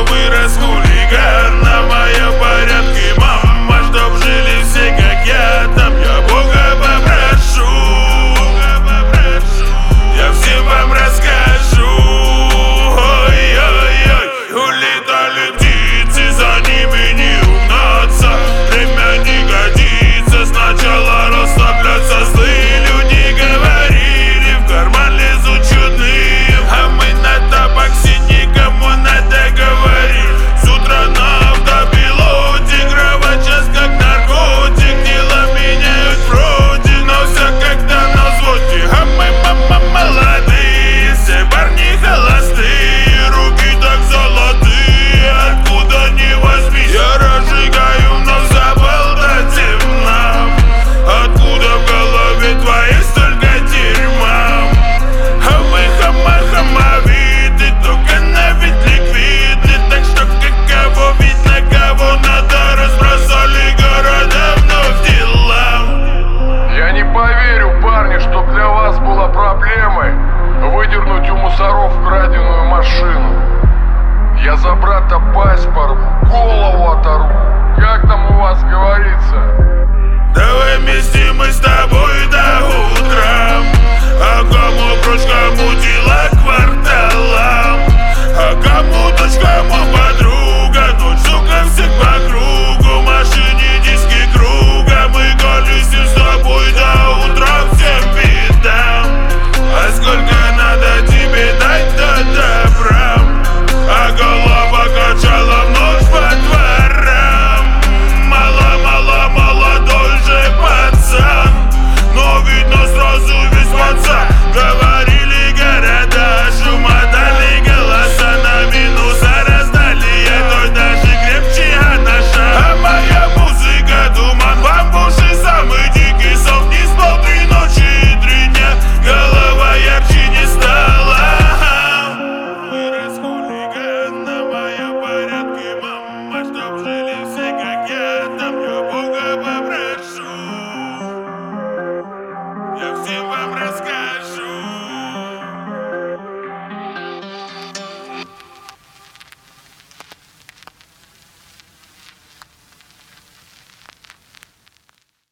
вырос хулиган, на моем порядке, мама, чтоб жили все, как я, там я Бога попрошу. Я всем вам расскажу. Ой-ой-ой, улетали птицы, за ними не угнаться. Время не годится, сначала расслабляться. Злые люди говорили, в карман лезут чудные, а мы на табаксе никому надо говорить. С утра на автопилоте, кровать час как наркотик. Дела меняют вроде, но все как-то на взводе. А мы, мама, молодые, все парни холостые, руки так золотые, откуда ни возьмись. Я разжигаю, но забыл до темна. Откуда в голове твоей столько дерьма? А мы хамовиты, только на вид ликвидны. Так что каково видно, кого надо, разбросали города вновь дела. Я не поверю, парни, что для вас была проблемой выдернуть у мусоров краденую машину. Я за брата паспорт голову оторву. Как там у вас говорится? Давай вместе мы с тобой до утра. А кому прочь, кому дела кварталам, а кому дочь, кому подруга. Тут, сука, всех по кругу, машине диски круга. Мы колесим с тобой до утра всем видам. А сколько надо тебе дать до добра? А голова качала вновь по дворам. Мало, молодой же пацан, но видно сразу весь пацан. Говорили города, шума дали, голоса на минуса раздали. Я той даже крепче, а наша. А моя музыка туман, вам в уши самый дикий сон. Не спал 3 ночи и 3 дня, голова ярче не стала. Вырос хулиган, на моем порядке, мама, чтоб жили все, как я, там я Бога попрошу. Я всем